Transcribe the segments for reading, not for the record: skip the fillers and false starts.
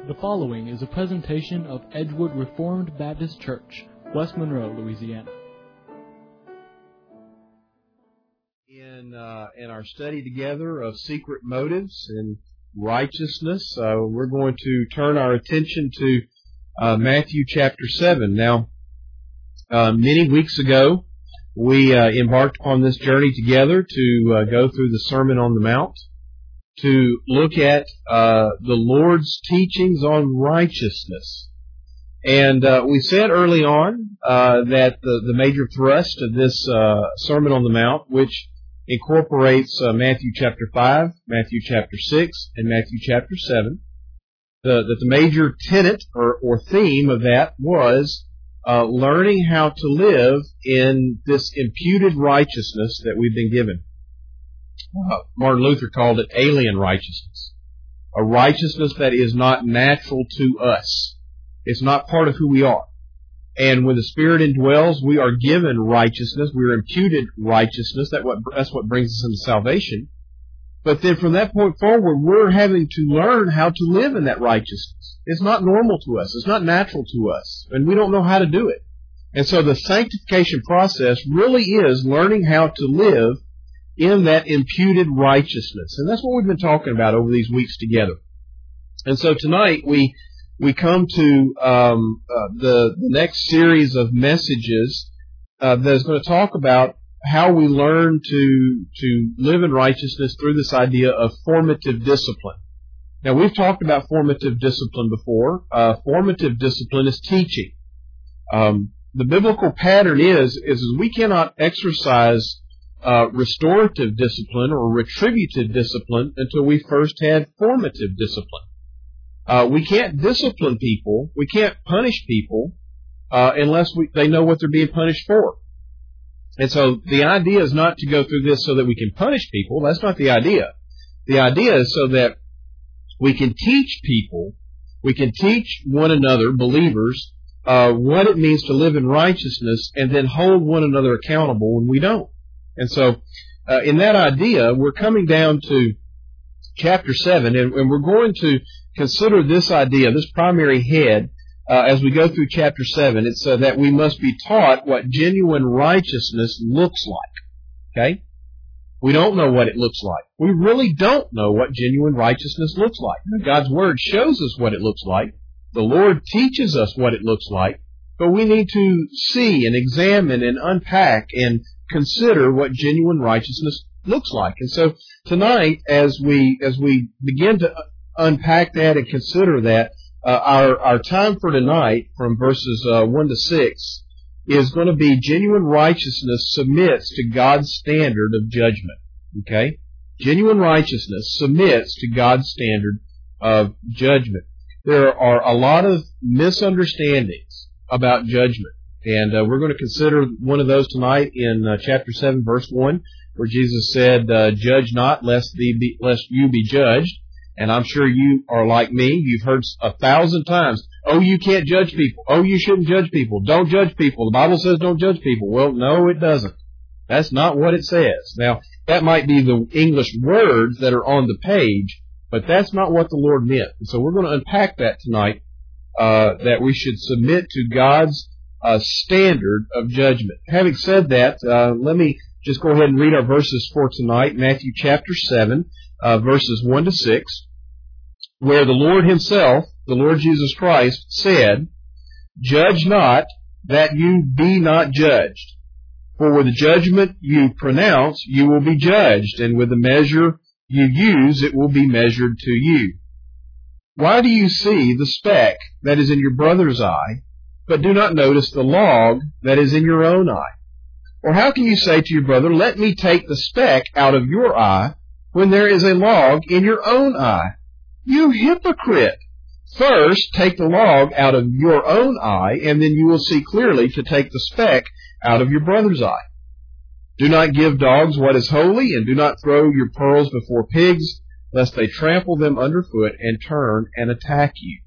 The following is a presentation of Edgewood Reformed Baptist Church, West Monroe, Louisiana. In our study together of secret motives and righteousness, we're going to turn our attention to Matthew chapter 7. Now, many weeks ago, we embarked upon this journey together to go through the Sermon on the Mount, to look at the Lord's teachings on righteousness. And we said early on that the major thrust of this Sermon on the Mount, which incorporates Matthew chapter 5, Matthew chapter 6, and Matthew chapter 7, that the major tenet or theme of that was learning how to live in this imputed righteousness that we've been given. Martin Luther called it alien righteousness, a righteousness that is not natural to us. It's not part of who we are. And when the Spirit indwells, we are given righteousness. We are imputed righteousness. That's what brings us into salvation. But then from that point forward, we're having to learn how to live in that righteousness. It's not normal to us. It's not natural to us. And we don't know how to do it. And so the sanctification process really is learning how to live in that imputed righteousness. And that's what we've been talking about over these weeks together. And so tonight we come to the next series of messages that is going to talk about how we learn to live in righteousness through this idea of formative discipline. Now, we've talked about formative discipline before. Formative discipline is teaching. The biblical pattern is we cannot exercise restorative discipline or retributive discipline until we first had formative discipline. We can't discipline people, we can't punish people unless they know what they're being punished for. And so the idea is not to go through this so that we can punish people. That's not the idea. The idea is so that we can teach people, we can teach one another, believers, what it means to live in righteousness and then hold one another accountable when we don't. And so, in that idea, we're coming down to chapter 7, and we're going to consider this idea, this primary head, as we go through chapter 7. It's that we must be taught what genuine righteousness looks like. Okay? We don't know what it looks like. We really don't know what genuine righteousness looks like. God's Word shows us what it looks like. The Lord teaches us what it looks like. But we need to see and examine and unpack and consider what genuine righteousness looks like. And so tonight, as we begin to unpack that and consider that, our time for tonight from verses 1 to 6 is going to be genuine righteousness submits to God's standard of judgment. Okay? Genuine righteousness submits to God's standard of judgment. There are a lot of misunderstandings about judgment. And we're going to consider one of those tonight in chapter 7, verse 1, where Jesus said, "Judge not, lest you be judged." And I'm sure you are like me. You've heard 1,000 times, "Oh, you can't judge people. Oh, you shouldn't judge people. Don't judge people. The Bible says don't judge people." Well, no, it doesn't. That's not what it says. Now, that might be the English words that are on the page, but that's not what the Lord meant. And so we're going to unpack that tonight, that we should submit to God's standard of judgment. Having said that, let me just go ahead and read our verses for tonight. Matthew chapter 7, verses 1 to 6, where the Lord Himself, the Lord Jesus Christ, said, "Judge not, that you be not judged. For with the judgment you pronounce, you will be judged, and with the measure you use, it will be measured to you. Why do you see the speck that is in your brother's eye, but do not notice the log that is in your own eye? Or how can you say to your brother, 'Let me take the speck out of your eye,' when there is a log in your own eye? You hypocrite! First take the log out of your own eye, and then you will see clearly to take the speck out of your brother's eye. Do not give dogs what is holy, and do not throw your pearls before pigs, lest they trample them underfoot and turn and attack you."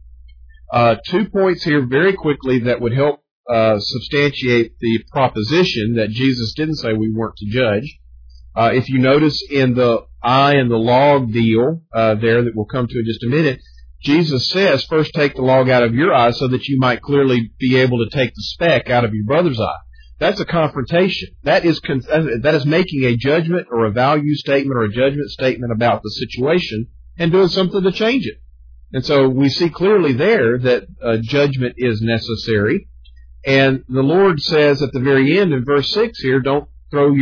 2 points here very quickly that would help substantiate the proposition that Jesus didn't say we weren't to judge. If you notice in the eye and the log deal there that we'll come to in just a minute, Jesus says, first take the log out of your eye so that you might clearly be able to take the speck out of your brother's eye. That's a confrontation. That is making a judgment or a value statement or a judgment statement about the situation and doing something to change it. And so we see clearly there that judgment is necessary. And the Lord says at the very end in verse 6 here, don't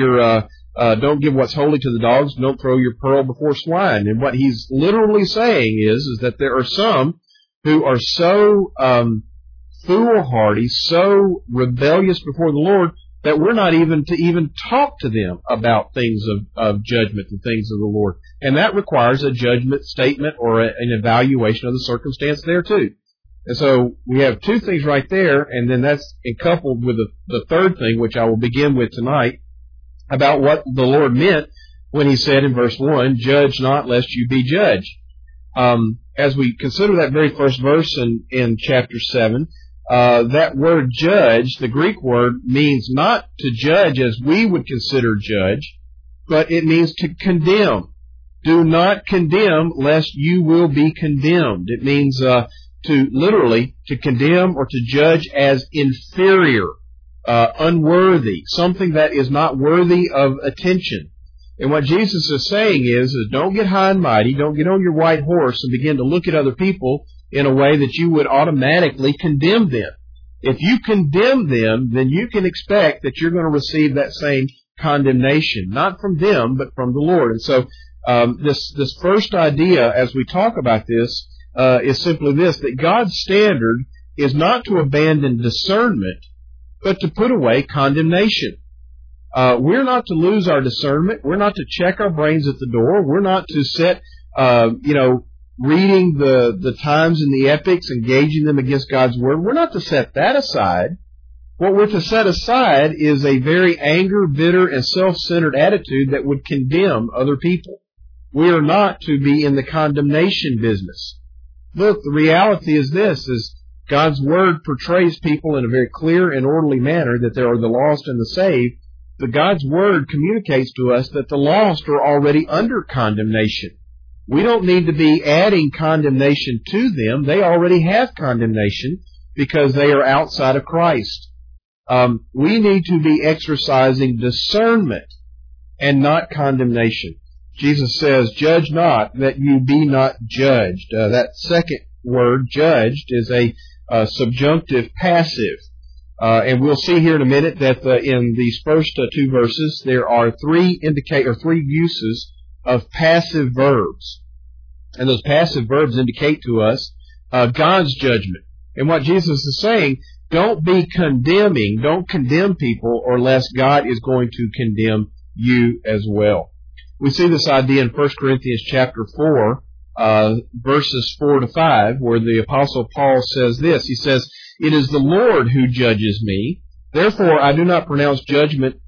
give what's holy to the dogs, don't throw your pearl before swine. And what he's literally saying is that there are some who are so foolhardy, so rebellious before the Lord, that we're not even to talk to them about things of judgment and things of the Lord. And that requires a judgment statement or an evaluation of the circumstance there too. And so we have two things right there, and then that's coupled with the third thing, which I will begin with tonight, about what the Lord meant when He said in verse 1, judge not lest you be judged. As we consider that very first verse in chapter 7, that word judge, the Greek word, means not to judge as we would consider judge, but it means to condemn. Do not condemn lest you will be condemned. It means to condemn or to judge as inferior, unworthy, something that is not worthy of attention. And what Jesus is saying is don't get high and mighty, don't get on your white horse and begin to look at other people in a way that you would automatically condemn them. If you condemn them, then you can expect that you're going to receive that same condemnation, not from them, but from the Lord. And so this first idea, as we talk about this, is simply this, that God's standard is not to abandon discernment, but to put away condemnation. We're not to lose our discernment. We're not to check our brains at the door. We're not to set, reading the times and the epics, engaging them against God's Word. We're not to set that aside. What we're to set aside is a very anger, bitter, and self-centered attitude that would condemn other people. We are not to be in the condemnation business. Look, the reality is this, is God's Word portrays people in a very clear and orderly manner that there are the lost and the saved, but God's Word communicates to us that the lost are already under condemnation. We don't need to be adding condemnation to them. They already have condemnation because they are outside of Christ. We need to be exercising discernment and not condemnation. Jesus says, judge not that you be not judged. That second word, judged, is a subjunctive passive. And we'll see here in a minute that in these first two verses, there are three uses of passive verbs. And those passive verbs indicate to us God's judgment. And what Jesus is saying, don't be condemning, don't condemn people, or lest God is going to condemn you as well. We see this idea in 1 Corinthians chapter 4, verses 4 to 5, where the Apostle Paul says this. He says, it is the Lord who judges me. Therefore, do not pronounce judgment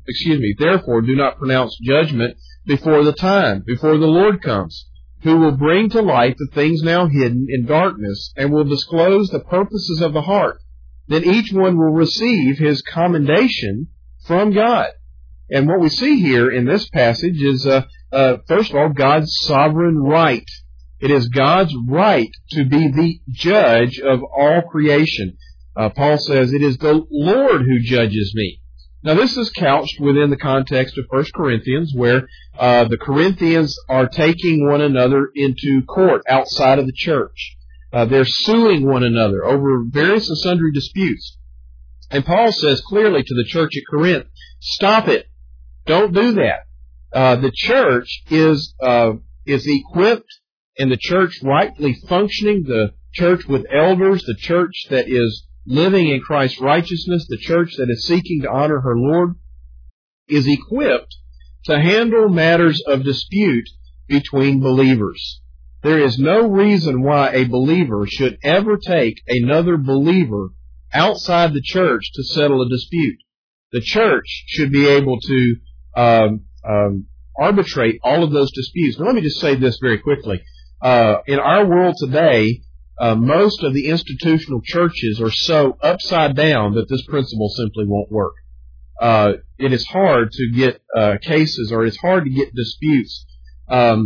before the time, before the Lord comes, who will bring to light the things now hidden in darkness, and will disclose the purposes of the heart. Then each one will receive his commendation from God. And what we see here in this passage is, first of all, God's sovereign right. It is God's right to be the judge of all creation. Paul says, it is the Lord who judges me. Now, this is couched within the context of 1 Corinthians, where the Corinthians are taking one another into court outside of the church. They're suing one another over various and sundry disputes. And Paul says clearly to the church at Corinth, stop it. Don't do that. The church is equipped, and the church rightly functioning, the church with elders, the church that is living in Christ's righteousness, the church that is seeking to honor her Lord, is equipped to handle matters of dispute between believers. There is no reason why a believer should ever take another believer outside the church to settle a dispute. The church should be able to arbitrate all of those disputes. Now, let me just say this very quickly. In our world today, most of the institutional churches are so upside down that this principle simply won't work. It is hard to get cases, or it's hard to get disputes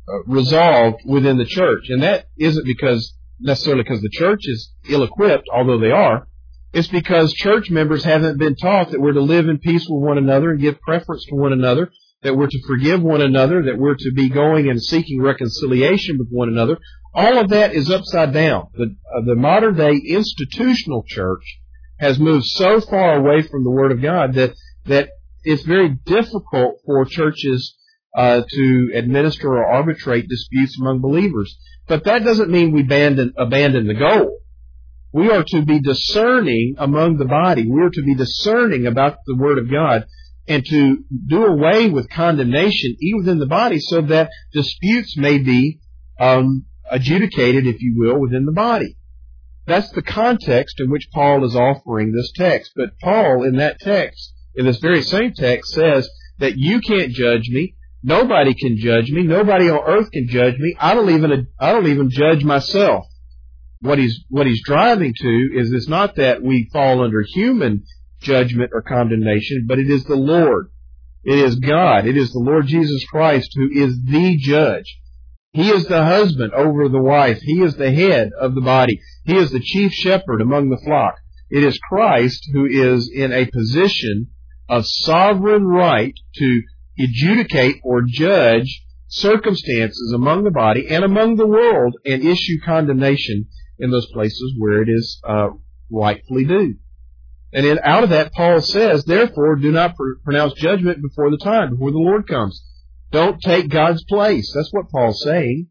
resolved within the church. And that isn't necessarily because the church is ill-equipped, although they are. It's because church members haven't been taught that we're to live in peace with one another and give preference to one another, that we're to forgive one another, that we're to be going and seeking reconciliation with one another. All of that is upside down. The modern-day institutional church has moved so far away from the Word of God that it's very difficult for churches to administer or arbitrate disputes among believers. But that doesn't mean we abandon the goal. We are to be discerning among the body. We are to be discerning about the Word of God and to do away with condemnation even within the body so that disputes may be adjudicated, if you will, within the body. That's the context in which Paul is offering this text. But Paul, in that text, in this very same text, says that you can't judge me. Nobody can judge me. Nobody on earth can judge me. I don't even judge myself. What he's driving to is it's not that we fall under human judgment or condemnation, but it is the Lord. It is God. It is the Lord Jesus Christ who is the judge. He is the husband over the wife. He is the head of the body. He is the chief shepherd among the flock. It is Christ who is in a position of sovereign right to adjudicate or judge circumstances among the body and among the world and issue condemnation in those places where it is rightfully due. And then out of that, Paul says, therefore, do not pronounce judgment before the time, before the Lord comes. Don't take God's place. That's what Paul's saying.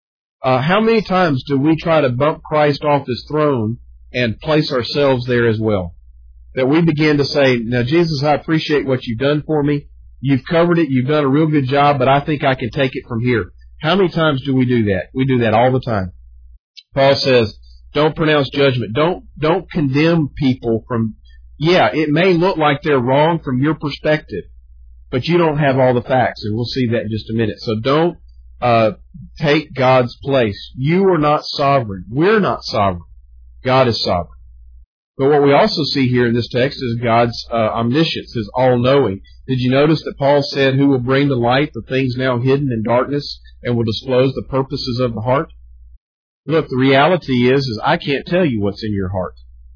How many times do we try to bump Christ off His throne and place ourselves there as well? That we begin to say, now, Jesus, I appreciate what you've done for me. You've covered it. You've done a real good job, but I think I can take it from here. How many times do we do that? We do that all the time. Paul says, don't pronounce judgment. Don't condemn people from, it may look like they're wrong from your perspective, but you don't have all the facts, and we'll see that in just a minute. So don't take God's place. You are not sovereign. We're not sovereign. God is sovereign. But what we also see here in this text is God's omniscience, His all-knowing. Did you notice that Paul said, who will bring to light the things now hidden in darkness and will disclose the purposes of the heart? Look, the reality is I can't tell you what's in your heart.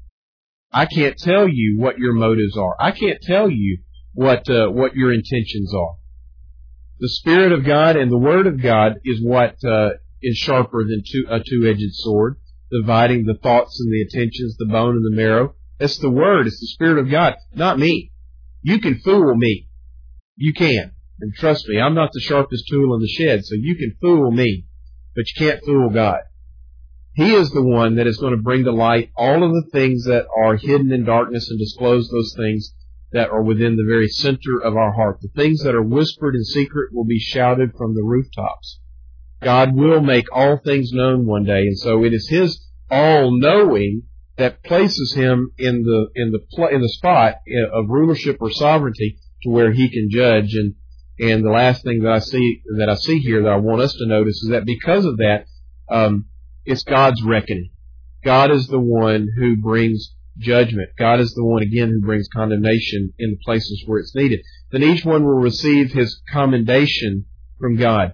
I can't tell you what your motives are. I can't tell you what your intentions are. The Spirit of God and the Word of God is what is sharper than a two-edged sword, dividing the thoughts and the intentions, the bone and the marrow. It's the Word. It's the Spirit of God, not me. You can fool me. You can. And trust me, I'm not the sharpest tool in the shed, so you can fool me, but you can't fool God. He is the one that is going to bring to light all of the things that are hidden in darkness and disclose those things that are within the very center of our heart. The things that are whispered in secret will be shouted from the rooftops. God will make all things known one day, and so it is His all-knowing that places Him in the spot of rulership or sovereignty to where He can judge. And the last thing that I see here that I want us to notice is that because of that, it's God's reckoning. God is the one who brings judgment. God is the one, again, who brings condemnation in the places where it's needed. Then each one will receive his commendation from God.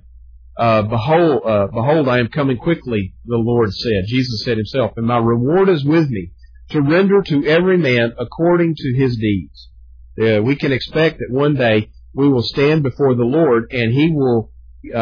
Behold, I am coming quickly, the Lord said. Jesus said Himself, and my reward is with me to render to every man according to his deeds. We can expect that one day we will stand before the Lord and He will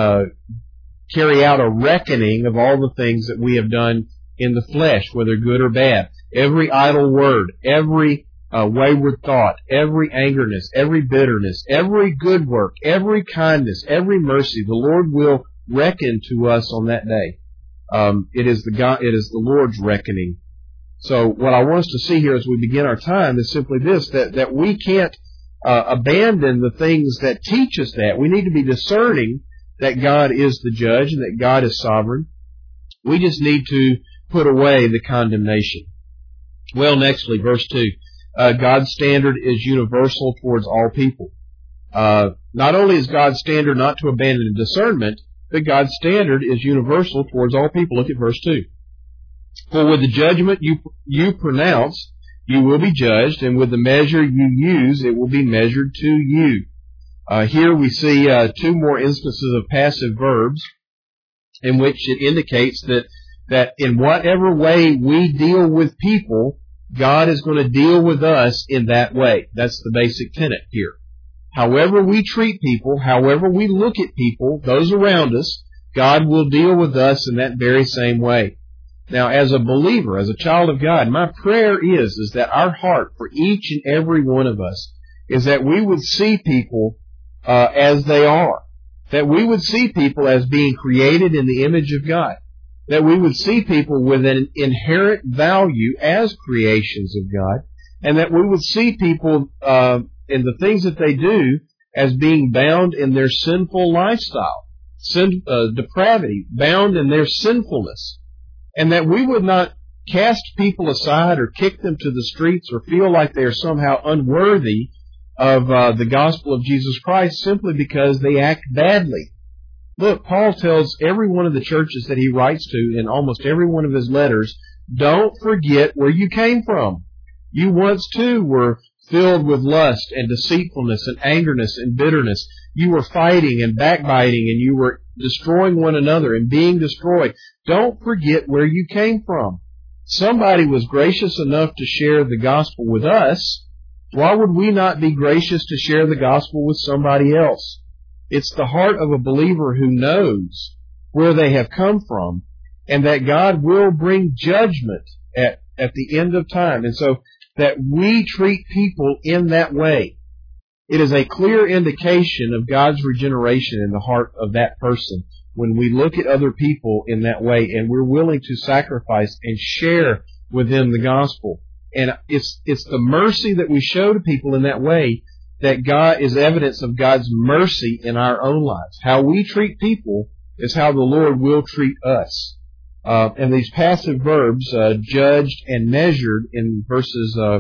carry out a reckoning of all the things that we have done in the flesh, whether good or bad. Every idle word, every wayward thought, every angerness, every bitterness, every good work, every kindness, every mercy, the Lord will reckon to us on that day. It is the Lord's reckoning. So what I want us to see here as we begin our time is simply this, that we can't abandon the things that teach us that. We need to be discerning that God is the judge and that God is sovereign. We just need to put away the condemnation. Well, nextly, verse 2. God's standard is universal towards all people. Not only is God's standard not to abandon discernment, but God's standard is universal towards all people. Look at verse 2. For with the judgment you pronounce, you will be judged, and with the measure you use, it will be measured to you. Here we see two more instances of passive verbs. in which it indicates that in whatever way we deal with people, God is going to deal with us in that way. That's the basic tenet here. However we treat people, however we look at people, those around us, God will deal with us in that very same way. Now, as a believer, as a child of God, my prayer is that our heart for each and every one of us is that we would see people as they are. That we would see people as being created in the image of God. That we would see people with an inherent value as creations of God. And that we would see people in the things that they do as being bound in their sinful lifestyle. Depravity, bound in their sinfulness. And that we would not cast people aside or kick them to the streets or feel like they are somehow unworthy of the gospel of Jesus Christ simply because they act badly. Look, Paul tells every one of the churches that he writes to in almost every one of his letters, don't forget where you came from. You once too were filled with lust and deceitfulness and angerness and bitterness. You were fighting and backbiting, and you were destroying one another and being destroyed. Don't forget where you came from. Somebody was gracious enough to share the gospel with us. Why would we not be gracious to share the gospel with somebody else? It's the heart of a believer who knows where they have come from and that God will bring judgment at the end of time. And so that we treat people in that way. It is a clear indication of God's regeneration in the heart of that person when we look at other people in that way and we're willing to sacrifice and share with them the gospel. And it's the mercy that we show to people in that way that God is evidence of God's mercy in our own lives. How we treat people is how the Lord will treat us. And these passive verbs, judged and measured in verse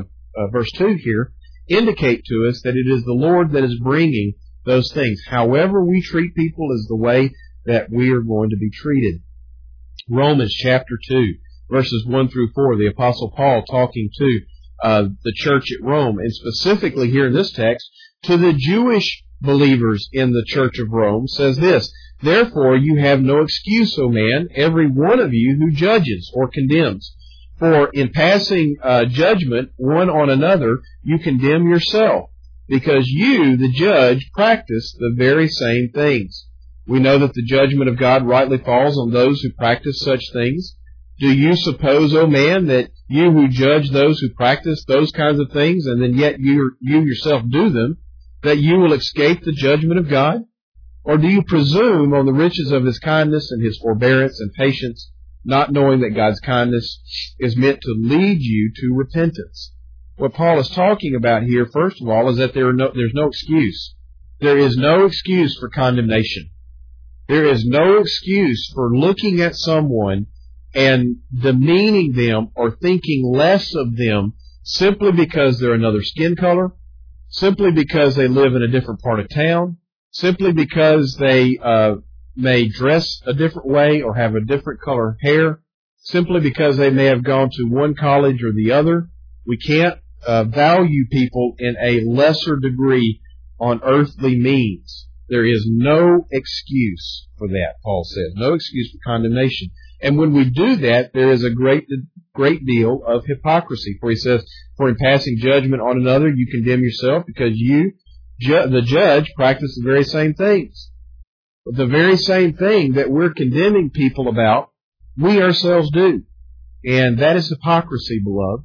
2 here, indicate to us that it is the Lord that is bringing those things. However we treat people is the way that we are going to be treated. Romans chapter 2, verses 1 through 4, the Apostle Paul talking to the church at Rome, and specifically here in this text, to the Jewish believers in the church of Rome, says this, therefore you have no excuse, O man, every one of you who judges or condemns. For in passing judgment one on another, you condemn yourself, because you, the judge, practice the very same things. We know that the judgment of God rightly falls on those who practice such things. Do you suppose, O man, that you who judge those who practice those kinds of things, and then yet you yourself do them, that you will escape the judgment of God? Or do you presume on the riches of His kindness and His forbearance and patience, not knowing that God's kindness is meant to lead you to repentance? What Paul is talking about here, first of all, is that there's no excuse. There is no excuse for condemnation. There is no excuse for looking at someone and demeaning them or thinking less of them simply because they're another skin color, simply because they live in a different part of town, simply because they may dress a different way or have a different color hair, simply because they may have gone to one college or the other. We can't value people in a lesser degree on earthly means. There is no excuse for that, Paul says. No excuse for condemnation. And when we do that, there is a great deal of hypocrisy. For he says, for in passing judgment on another, you condemn yourself because you, the judge, practice the very same things. The very same thing that we're condemning people about, we ourselves do. And that is hypocrisy, beloved.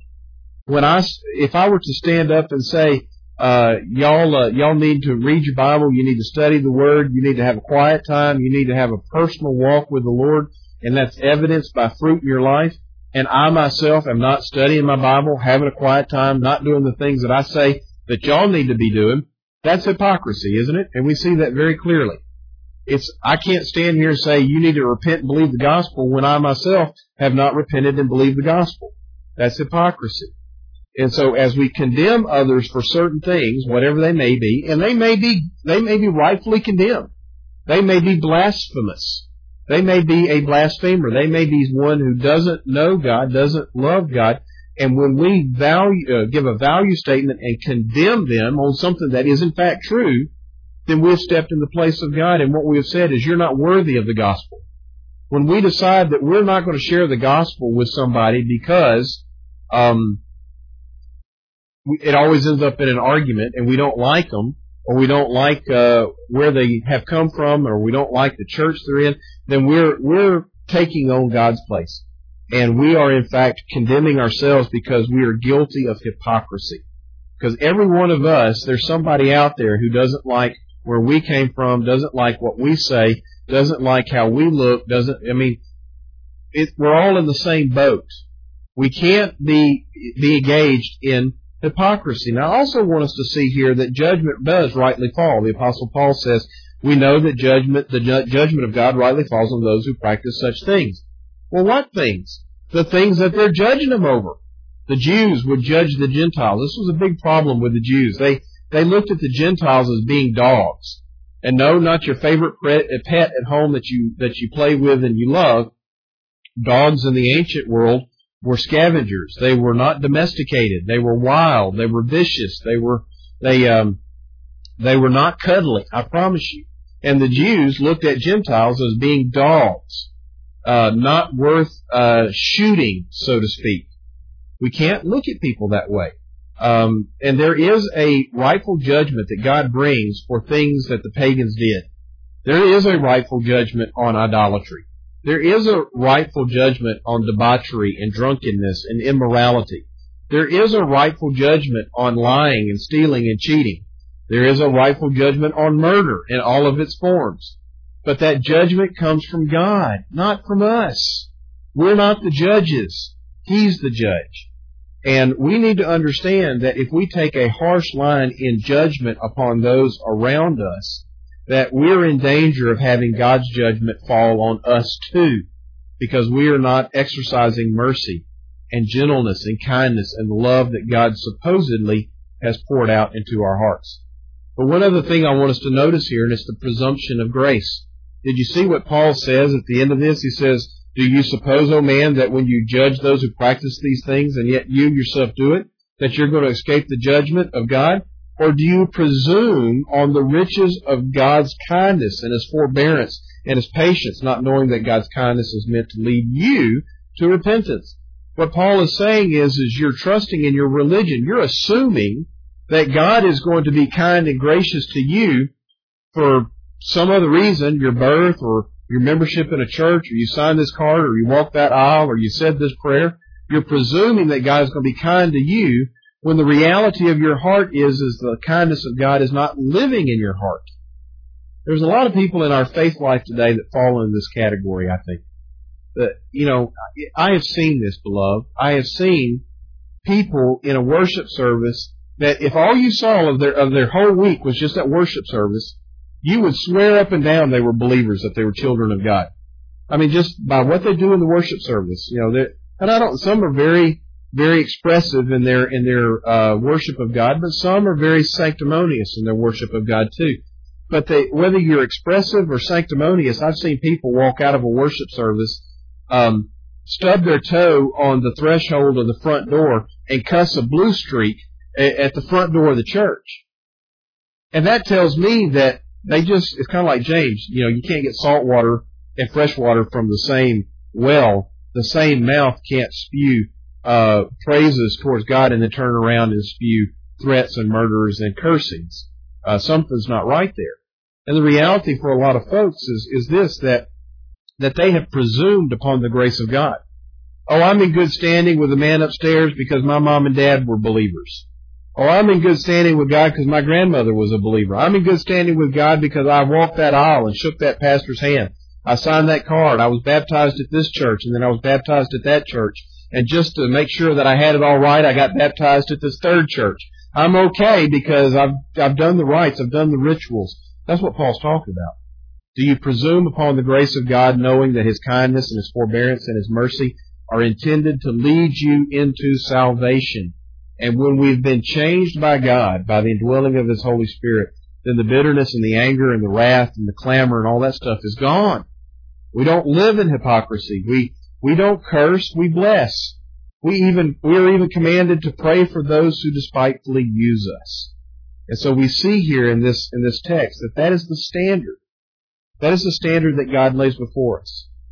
If I were to stand up and say, y'all need to read your Bible, you need to study the Word, you need to have a quiet time, you need to have a personal walk with the Lord, and that's evidenced by fruit in your life, and I myself am not studying my Bible, having a quiet time, not doing the things that I say that y'all need to be doing, that's hypocrisy, isn't it? And we see that very clearly. I can't stand here and say you need to repent and believe the gospel when I myself have not repented and believed the gospel. That's hypocrisy. And so as we condemn others for certain things, whatever they may be, and they may be rightfully condemned. They may be blasphemous. They may be a blasphemer. They may be one who doesn't know God, doesn't love God. And when we give a value statement and condemn them on something that is in fact true, then we have stepped in the place of God. And what we have said is, you're not worthy of the gospel. When we decide that we're not going to share the gospel with somebody because it always ends up in an argument and we don't like them, or we don't like where they have come from, or we don't like the church they're in, then we're taking on God's place. And we are, in fact, condemning ourselves because we are guilty of hypocrisy. Because every one of us, there's somebody out there who doesn't like where we came from, doesn't like what we say, doesn't like how we look, we're all in the same boat. We can't be engaged in hypocrisy. Now, I also want us to see here that judgment does rightly fall. The Apostle Paul says, we know that the judgment of God rightly falls on those who practice such things. Well, what things? The things that they're judging them over. The Jews would judge the Gentiles. This was a big problem with the Jews. They looked at the Gentiles as being dogs. And no, not your favorite pet at home that you play with and you love. Dogs in the ancient world were scavengers. They were not domesticated. They were wild. They were vicious. They were not cuddly, I promise you. And the Jews looked at Gentiles as being dogs, not worth shooting, so to speak. We can't look at people that way. And there is a rightful judgment that God brings for things that the pagans did. There is a rightful judgment on idolatry. There is a rightful judgment on debauchery and drunkenness and immorality. There is a rightful judgment on lying and stealing and cheating. There is a rightful judgment on murder in all of its forms. But that judgment comes from God, not from us. We're not the judges. He's the judge. And we need to understand that if we take a harsh line in judgment upon those around us, that we're in danger of having God's judgment fall on us too, because we are not exercising mercy and gentleness and kindness and love that God supposedly has poured out into our hearts. But one other thing I want us to notice here, and it's the presumption of grace. Did you see what Paul says at the end of this? He says, do you suppose, O man, that when you judge those who practice these things, and yet you yourself do it, that you're going to escape the judgment of God? Or do you presume on the riches of God's kindness and His forbearance and His patience, not knowing that God's kindness is meant to lead you to repentance? What Paul is saying is you're trusting in your religion. You're assuming that God is going to be kind and gracious to you for some other reason, your birth or your membership in a church, or you signed this card, or you walked that aisle, or you said this prayer. You're presuming that God is going to be kind to you, when the reality of your heart is the kindness of God is not living in your heart. There's a lot of people in our faith life today that fall in this category, I think. I have seen this, beloved. I have seen people in a worship service that if all you saw of their whole week was just that worship service, you would swear up and down they were believers, that they were children of God. I mean, just by what they do in the worship service, some are very, very expressive in their worship of God, but some are very sanctimonious in their worship of God too. But whether you're expressive or sanctimonious, I've seen people walk out of a worship service, stub their toe on the threshold of the front door and cuss a blue streak at the front door of the church. And that tells me that it's kind of like James, you can't get salt water and fresh water from the same well. The same mouth can't spew praises towards God and then turn around and spew threats and murders and cursings. Something's not right there. And the reality for a lot of folks is this, that they have presumed upon the grace of God. Oh, I'm in good standing with the man upstairs because my mom and dad were believers. Oh, I'm in good standing with God because my grandmother was a believer. I'm in good standing with God because I walked that aisle and shook that pastor's hand. I signed that card. I was baptized at this church, and then I was baptized at that church. And just to make sure that I had it all right, I got baptized at this third church. I'm okay because I've done the rites. I've done the rituals. That's what Paul's talking about. Do you presume upon the grace of God, knowing that His kindness and His forbearance and His mercy are intended to lead you into salvation? And when we've been changed by God, by the indwelling of His Holy Spirit, then the bitterness and the anger and the wrath and the clamor and all that stuff is gone. We don't live in hypocrisy. We don't curse, we bless. We are even commanded to pray for those who despitefully use us. And so we see here in this text that is the standard. That is the standard that God lays before us.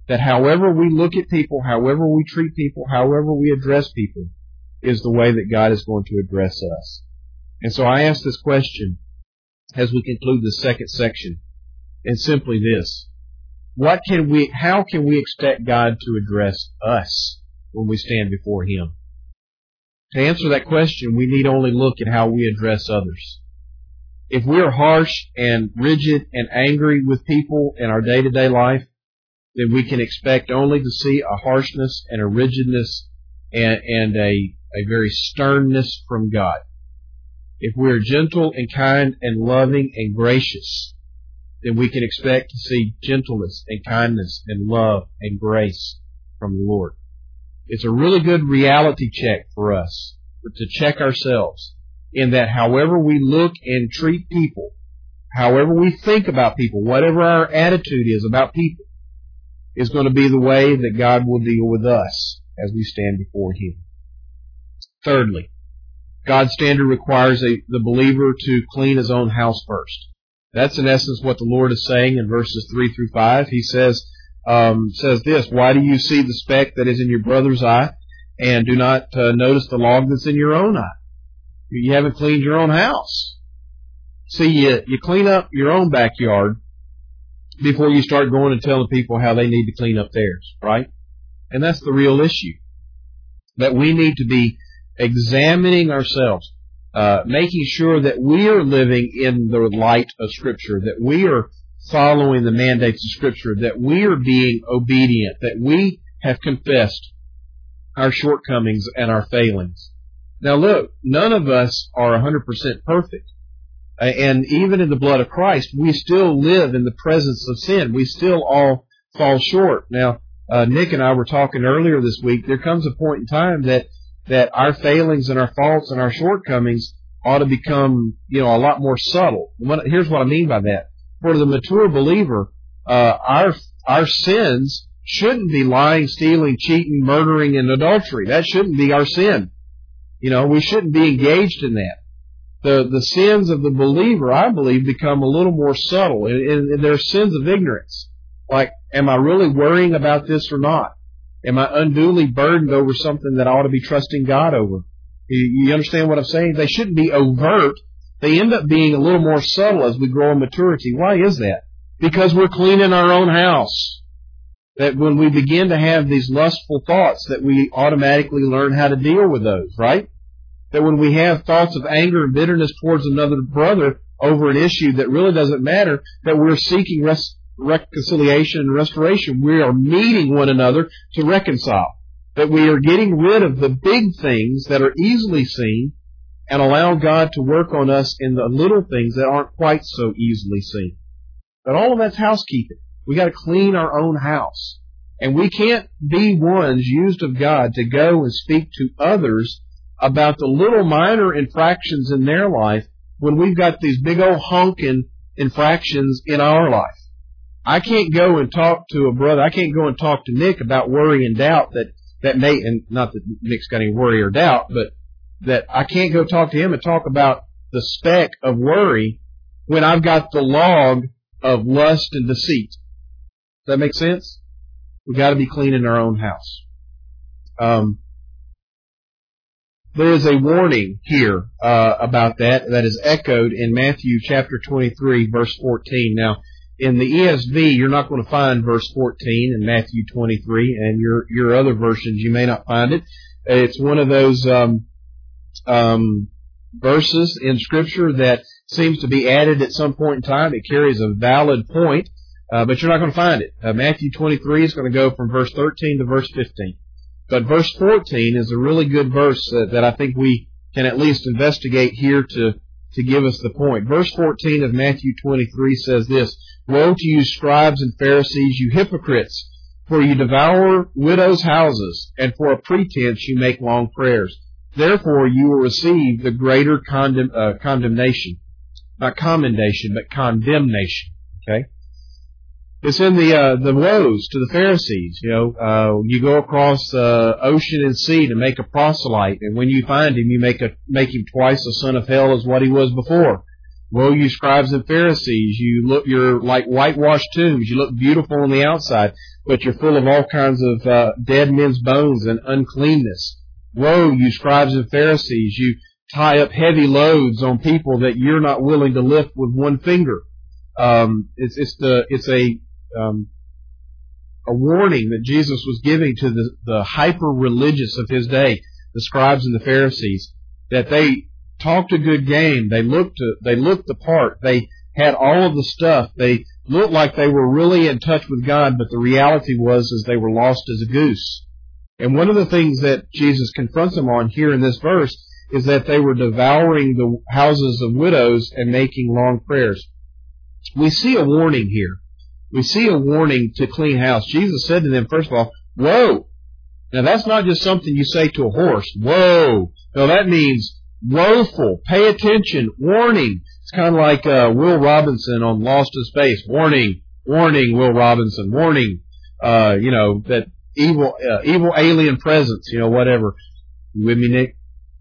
that however we look at people, however we treat people, however we address people, is the way that God is going to address us. And so I ask this question as we conclude the second section, and simply this: how can we expect God to address us when we stand before Him? To answer that question, we need only look at how we address others. If we are harsh and rigid and angry with people in our day-to-day life, then we can expect only to see a harshness and a rigidness and a very sternness from God. If we are gentle and kind and loving and gracious, then we can expect to see gentleness and kindness and love and grace from the Lord. It's a really good reality check for us, to check ourselves, in that however we look and treat people, however we think about people, whatever our attitude is about people, is going to be the way that God will deal with us as we stand before Him. Thirdly, God's standard requires the believer to clean his own house first. That's in essence what the Lord is saying in verses 3 through 5. He says this: "Why do you see the speck that is in your brother's eye, and do not notice the log that's in your own eye?" You haven't cleaned your own house. See, you clean up your own backyard before you start going and telling people how they need to clean up theirs, right? And that's the real issue. That we need to be examining ourselves, making sure that we are living in the light of Scripture, that we are following the mandates of Scripture, that we are being obedient, that we have confessed our shortcomings and our failings. Now look, none of us are 100% perfect. And even in the blood of Christ, we still live in the presence of sin. We still all fall short. Now, Nick and I were talking earlier this week. There comes a point in time that our failings and our faults and our shortcomings ought to become, a lot more subtle. Here's what I mean by that. For the mature believer, our sins shouldn't be lying, stealing, cheating, murdering, and adultery. That shouldn't be our sin. We shouldn't be engaged in that. The sins of the believer, I believe, become a little more subtle. And they're sins of ignorance. Like, am I really worrying about this or not? Am I unduly burdened over something that I ought to be trusting God over? You understand what I'm saying? They shouldn't be overt. They end up being a little more subtle as we grow in maturity. Why is that? Because we're cleaning our own house. That when we begin to have these lustful thoughts, that we automatically learn how to deal with those, right? That when we have thoughts of anger and bitterness towards another brother over an issue that really doesn't matter, that we're seeking reconciliation and restoration. We are meeting one another to reconcile. That we are getting rid of the big things that are easily seen and allow God to work on us in the little things that aren't quite so easily seen. But all of that's housekeeping. We got to clean our own house. And we can't be ones used of God to go and speak to others about the little minor infractions in their life when we've got these big old honking infractions in our life. I can't go and talk to a brother. I can't go and talk to Nick about worry and doubt that may, and not that Nick's got any worry or doubt, but that I can't go talk to him and talk about the speck of worry when I've got the log of lust and deceit. Does that make sense? We've got to be clean in our own house. There is a warning here about that is echoed in Matthew chapter 23, verse 14. Now, in the ESV, you're not going to find verse 14 in Matthew 23, and your other versions, you may not find it. It's one of those verses in Scripture that seems to be added at some point in time. It carries a valid point, but you're not going to find it. Matthew 23 is going to go from verse 13 to verse 15. But verse 14 is a really good verse that I think we can at least investigate here to give us the point. Verse 14 of Matthew 23 says this: "Woe to you, scribes and Pharisees, you hypocrites! For you devour widows' houses, and for a pretense you make long prayers. Therefore you will receive the greater condemnation." Not commendation, but condemnation. Okay? It's in the woes to the Pharisees. You go across ocean and sea to make a proselyte, and when you find him, you make him twice the son of hell as what he was before. Woe, you scribes and Pharisees, you're like whitewashed tombs. You look beautiful on the outside, but you're full of all kinds of dead men's bones and uncleanness. Woe, you scribes and Pharisees, you tie up heavy loads on people that you're not willing to lift with one finger. It's a warning that Jesus was giving to the hyper-religious of his day, the scribes and the Pharisees, that they talked a good game. They looked the part. They had all of the stuff. They looked like they were really in touch with God, but the reality was they were lost as a goose. And one of the things that Jesus confronts them on here in this verse is that they were devouring the houses of widows and making long prayers. We see a warning here. We see a warning to clean house. Jesus said to them, first of all, woe. Now that's not just something you say to a horse. Woe. No, that means woeful. Pay attention. Warning. It's kind of like Will Robinson on Lost in Space. Warning. Warning, Will Robinson. Warning. That evil alien presence. Whatever. You with me, Nick?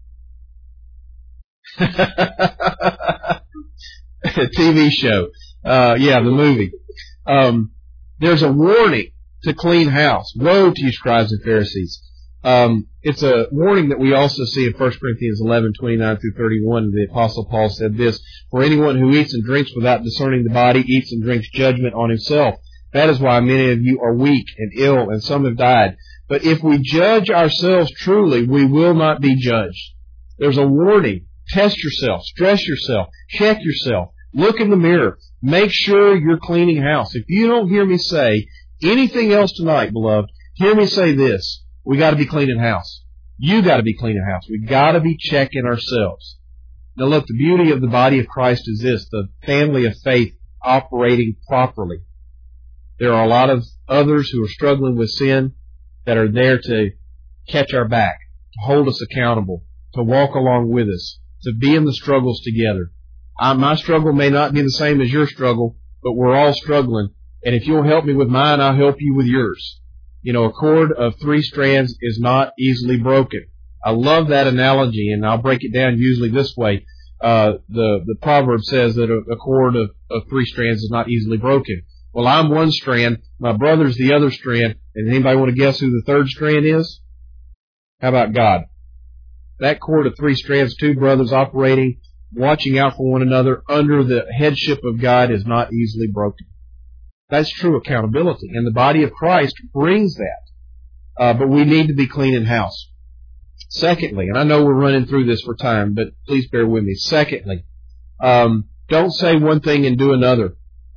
TV show. The movie. There's a warning to clean house. Woe to you, scribes and Pharisees. It's a warning that we also see in 1 Corinthians 11:29 through 31. The Apostle Paul said this, for anyone who eats and drinks without discerning the body eats and drinks judgment on himself. That is why many of you are weak and ill, and some have died. But if we judge ourselves truly, we will not be judged. There's a warning. Test yourself. Stress yourself. Check yourself. Look in the mirror. Make sure you're cleaning house. If you don't hear me say anything else tonight, beloved, hear me say this. We got to be cleaning house. You got to be cleaning house. We got to be checking ourselves. Now look, the beauty of the body of Christ is this, the family of faith operating properly. There are a lot of others who are struggling with sin that are there to catch our back, to hold us accountable, to walk along with us, to be in the struggles together. My struggle may not be the same as your struggle, but we're all struggling. And if you'll help me with mine, I'll help you with yours. A cord of 3 strands is not easily broken. I love that analogy, and I'll break it down usually this way. The proverb says that a cord of 3 strands is not easily broken. Well, I'm one strand, my brother's the other strand, and anybody want to guess who the third strand is? How about God? That cord of 3 strands, 2 brothers operating, watching out for one another under the headship of God is not easily broken. That's true accountability, and the body of Christ brings that. But we need to be clean in house. Secondly, and I know we're running through this for time, but please bear with me. Secondly, don't say one thing and do another.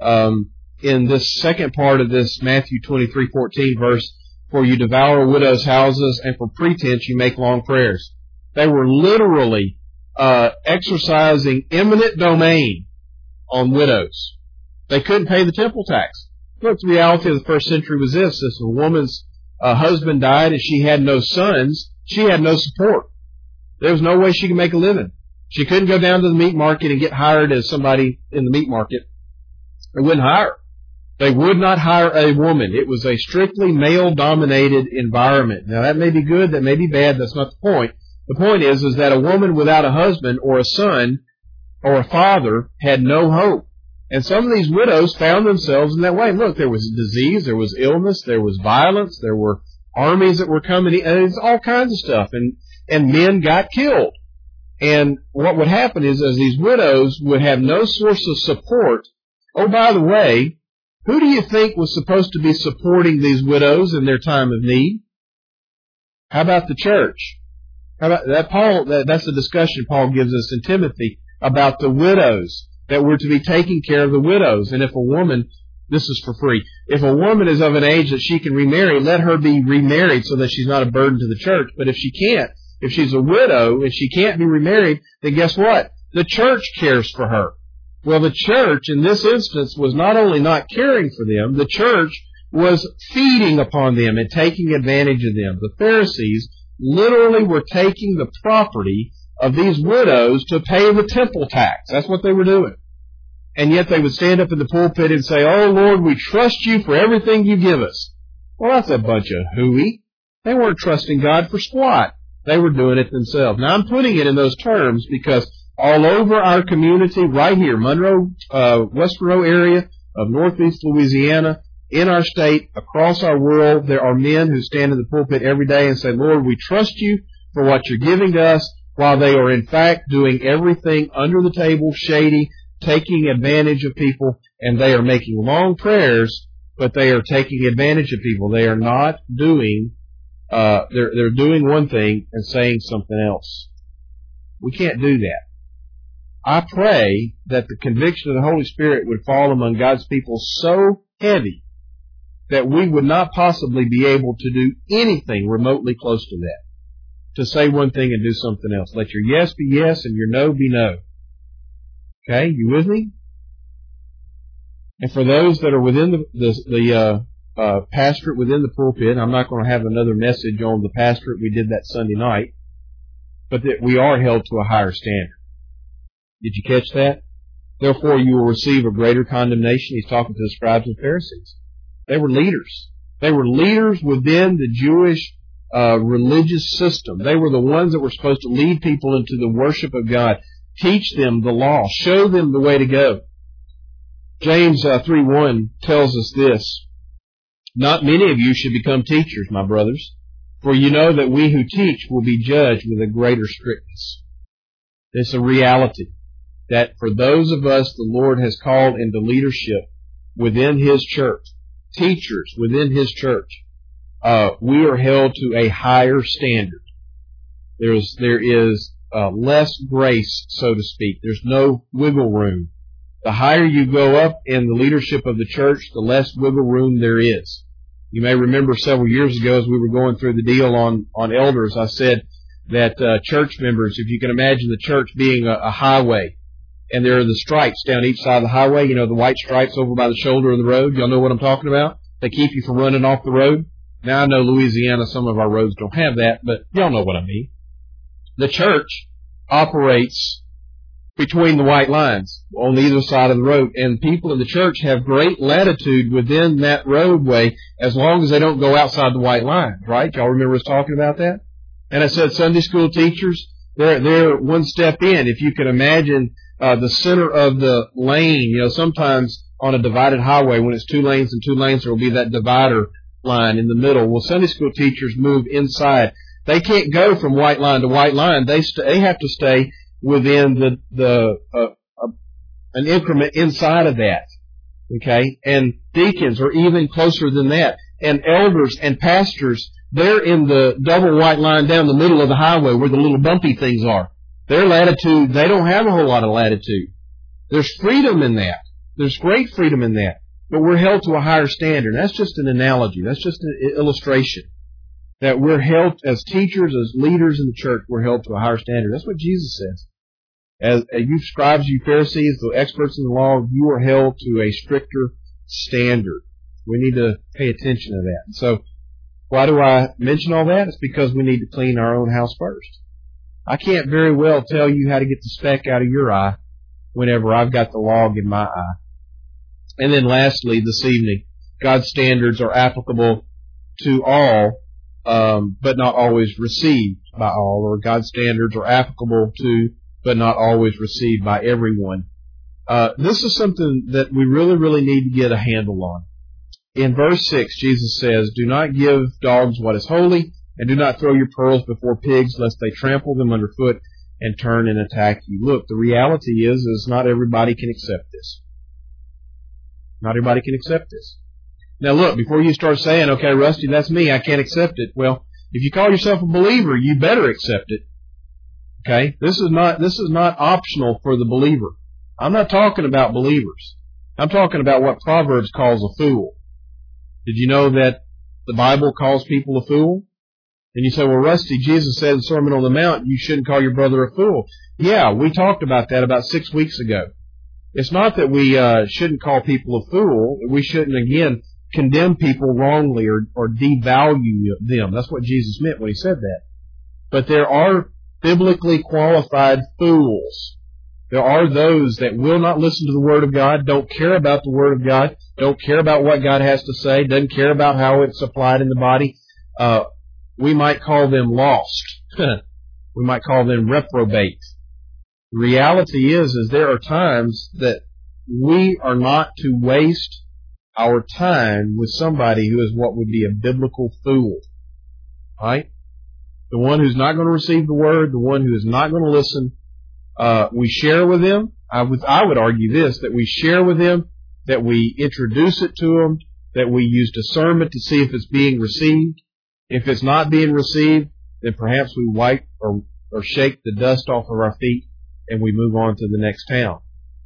In this second part of this Matthew 23:14 verse, for you devour widows' houses, and for pretense you make long prayers. They were literally exercising eminent domain on widows. They couldn't pay the temple tax. Look, the reality of the first century was this. If a woman's husband died and she had no sons, she had no support. There was no way she could make a living. She couldn't go down to the meat market and get hired as somebody in the meat market. They wouldn't hire her. They would not hire a woman. It was a strictly male-dominated environment. Now, that may be good, that may be bad, that's not the point. The point is that a woman without a husband or a son or a father had no hope. And some of these widows found themselves in that way. Look, there was disease, there was illness, there was violence, there were armies that were coming in, and it's all kinds of stuff. And men got killed. And what would happen is these widows would have no source of support. Oh, by the way, who do you think was supposed to be supporting these widows in their time of need? How about the church? How about that? That's the discussion Paul gives us in Timothy about the widows, that we're to be taking care of the widows. And if a woman, this is for free, if a woman is of an age that she can remarry, let her be remarried so that she's not a burden to the church. But if she can't, if she's a widow, if she can't be remarried, then guess what? The church cares for her. Well, the church in this instance was not only not caring for them, the church was feeding upon them and taking advantage of them. The Pharisees literally were taking the property of these widows to pay the temple tax. That's what they were doing. And yet they would stand up in the pulpit and say, "Oh, Lord, we trust you for everything you give us." Well, that's a bunch of hooey. They weren't trusting God for squat. They were doing it themselves. Now, I'm putting it in those terms because all over our community, right here, Monroe, West Monroe area of Northeast Louisiana, in our state, across our world, there are men who stand in the pulpit every day and say, Lord, we trust you for what you're giving to us, while they are in fact doing everything under the table, shady, taking advantage of people, and they are making long prayers, but they are taking advantage of people. They are not doing, they're doing one thing and saying something else. We can't do that. I pray that the conviction of the Holy Spirit would fall among God's people so heavy that we would not possibly be able to do anything remotely close to that. To say one thing and do something else. Let your yes be yes and your no be no. Okay, you with me? And for those that are within the pastorate, within the pulpit, I'm not going to have another message on the pastorate. We did that Sunday night. But that we are held to a higher standard. Did you catch that? Therefore, you will receive a greater condemnation. He's talking to the scribes and Pharisees. They were leaders. They were leaders within the Jewish religious system. They were the ones that were supposed to lead people into the worship of God, teach them the law, show them the way to go. James 3:1 tells us this, not many of you should become teachers, my brothers, for you know that we who teach will be judged with a greater strictness. It's a reality that for those of us the Lord has called into leadership within His church, teachers within His church, we are held to a higher standard. There is less grace, so to speak. There's no wiggle room. The higher you go up in the leadership of the church, the less wiggle room there is. You may remember several years ago as we were going through the deal on elders, I said that church members, if you can imagine the church being a highway, and there are the stripes down each side of the highway, you know, the white stripes over by the shoulder of the road. Y'all know what I'm talking about? They keep you from running off the road. Now, I know Louisiana, some of our roads don't have that, but y'all know what I mean. The church operates between the white lines on either side of the road, and people in the church have great latitude within that roadway as long as they don't go outside the white lines, right? Y'all remember us talking about that? And I said Sunday school teachers, they're one step in. If you can imagine the center of the lane, you know, sometimes on a divided highway, when it's 2 lanes and 2 lanes, there will be that divider line in the middle. Well, Sunday school teachers move inside. They can't go from white line to white line. They have to stay within an increment inside of that. Okay? And deacons are even closer than that. And elders and pastors, they're in the double white line down the middle of the highway where the little bumpy things are. Their latitude, they don't have a whole lot of latitude. There's freedom in that. There's great freedom in that. But we're held to a higher standard. That's just an analogy. That's just an illustration. That we're held, as teachers, as leaders in the church, we're held to a higher standard. That's what Jesus says. As you scribes, you Pharisees, the experts in the law, you are held to a stricter standard. We need to pay attention to that. So, why do I mention all that? It's because we need to clean our own house first. I can't very well tell you how to get the speck out of your eye whenever I've got the log in my eye. And then lastly, this evening, God's standards are applicable to all, but not always received by all, or God's standards are applicable to, but not always received by everyone. This is something that we really, really need to get a handle on. In verse 6, Jesus says, do not give dogs what is holy, and do not throw your pearls before pigs, lest they trample them underfoot and turn and attack you. Look, the reality is not everybody can accept this. Not everybody can accept this. Now look, before you start saying, okay, Rusty, that's me, I can't accept it. Well, if you call yourself a believer, you better accept it. Okay? This is not optional for the believer. I'm not talking about believers. I'm talking about what Proverbs calls a fool. Did you know that the Bible calls people a fool? And you say, well, Rusty, Jesus said in the Sermon on the Mount, you shouldn't call your brother a fool. Yeah, we talked about that about 6 weeks ago. It's not that we shouldn't call people a fool. We shouldn't, again, condemn people wrongly or devalue them. That's what Jesus meant when He said that. But there are biblically qualified fools. There are those that will not listen to the Word of God, don't care about the Word of God, don't care about what God has to say, doesn't care about how it's applied in the body. We might call them lost. We might call them reprobate. The reality is there are times that we are not to waste our time with somebody who is what would be a biblical fool. Right? The one who's not going to receive the word, the one who is not going to listen. We share with them. I would argue this, that we share with them, that we introduce it to them, that we use discernment to see if it's being received. If it's not being received, then perhaps we wipe or shake the dust off of our feet and we move on to the next town.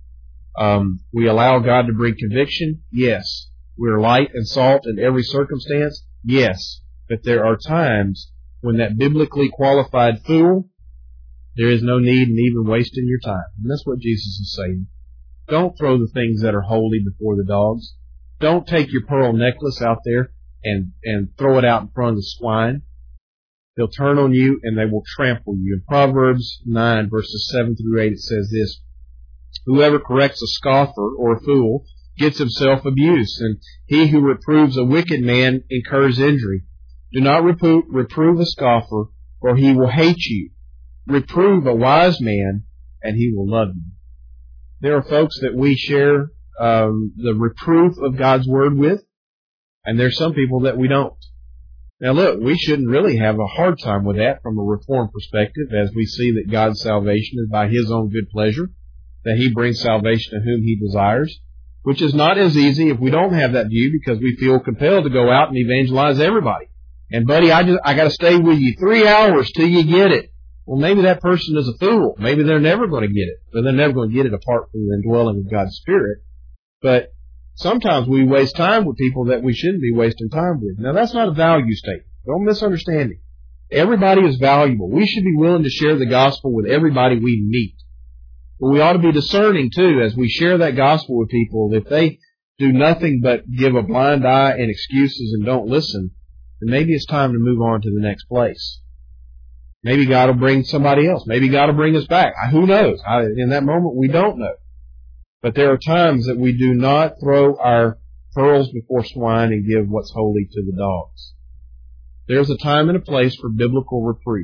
We allow God to bring conviction? Yes. We're light and salt in every circumstance? Yes. But there are times when that biblically qualified fool, there is no need in even wasting your time. And that's what Jesus is saying. Don't throw the things that are holy before the dogs. Don't take your pearl necklace out there and throw it out in front of the swine. They'll turn on you and they will trample you. In Proverbs 9, verses 7 through 8, it says this, "Whoever corrects a scoffer or a fool gets himself abuse, and he who reproves a wicked man incurs injury. Do not reprove a scoffer, or he will hate you. Reprove a wise man, and he will love you." There are folks that we share the reproof of God's Word with, and there's some people that we don't. Now look, we shouldn't really have a hard time with that from a Reformed perspective, as we see that God's salvation is by His own good pleasure, that He brings salvation to whom He desires, which is not as easy if we don't have that view, because we feel compelled to go out and evangelize everybody. And buddy, I got to stay with you 3 hours till you get it. Well, maybe that person is a fool. Maybe they're never going to get it. But they're never going to get it apart from the indwelling of God's Spirit. But sometimes we waste time with people that we shouldn't be wasting time with. Now, that's not a value statement. Don't misunderstand me. Everybody is valuable. We should be willing to share the gospel with everybody we meet. But we ought to be discerning, too, as we share that gospel with people. If they do nothing but give a blind eye and excuses and don't listen, then maybe it's time to move on to the next place. Maybe God will bring somebody else. Maybe God will bring us back. Who knows? In that moment, we don't know. But there are times that we do not throw our pearls before swine and give what's holy to the dogs. There's a time and a place for biblical reproof.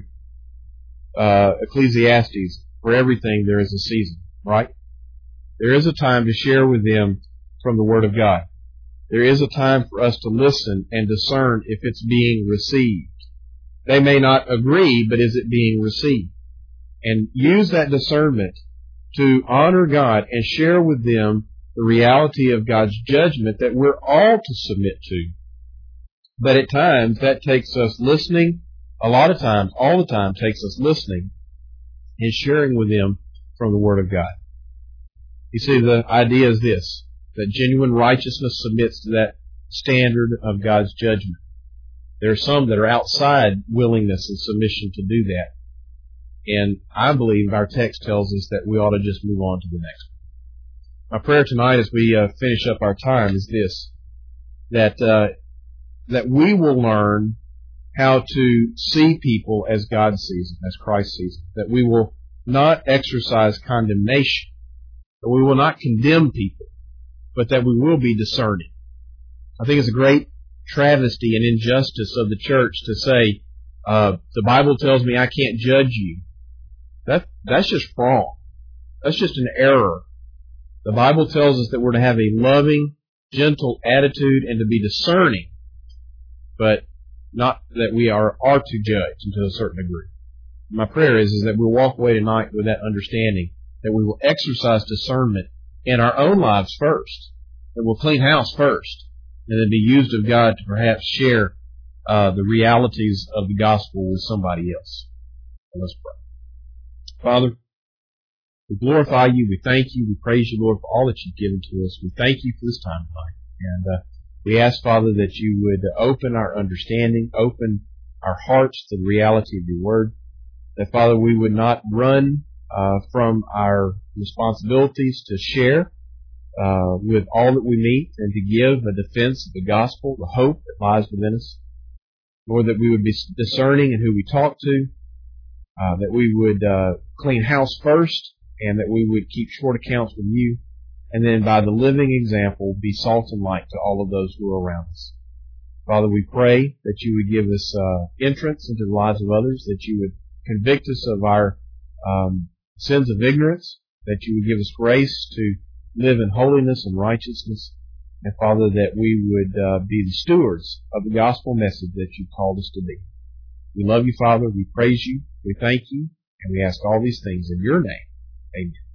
Ecclesiastes, for everything there is a season, right? There is a time to share with them from the Word of God. There is a time for us to listen and discern if it's being received. They may not agree, but is it being received? And use that discernment to honor God and share with them the reality of God's judgment that we're all to submit to. But at times, that takes us listening. A lot of times, all the time, takes us listening and sharing with them from the Word of God. You see, the idea is this, that genuine righteousness submits to that standard of God's judgment. There are some that are outside willingness and submission to do that. And I believe our text tells us that we ought to just move on to the next one. My prayer tonight as we finish up our time is this, that we will learn how to see people as God sees them, as Christ sees them. That we will not exercise condemnation, that we will not condemn people, but that we will be discerning. I think it's a great travesty and injustice of the church to say, the Bible tells me I can't judge you. That's just wrong. That's just an error. The Bible tells us that we're to have a loving, gentle attitude and to be discerning, but not that we are to judge to a certain degree. My prayer is that we'll walk away tonight with that understanding, that we will exercise discernment in our own lives first, that we'll clean house first, and then be used of God to perhaps share the realities of the gospel with somebody else. So let's pray. Father, we glorify you, we thank you, we praise you, Lord, for all that you've given to us. We thank you for this time tonight. And we ask, Father, that you would open our understanding, open our hearts to the reality of your word. That, Father, we would not run from our responsibilities to share with all that we meet and to give a defense of the gospel, the hope that lies within us. Lord, that we would be discerning in who we talk to, that we would clean house first, and that we would keep short accounts with you, and then by the living example, be salt and light to all of those who are around us. Father, we pray that you would give us entrance into the lives of others, that you would convict us of our sins of ignorance, that you would give us grace to live in holiness and righteousness, and Father, that we would be the stewards of the gospel message that you called us to be. We love you, Father. We praise you. We thank you. And we ask all these things in your name. Amen.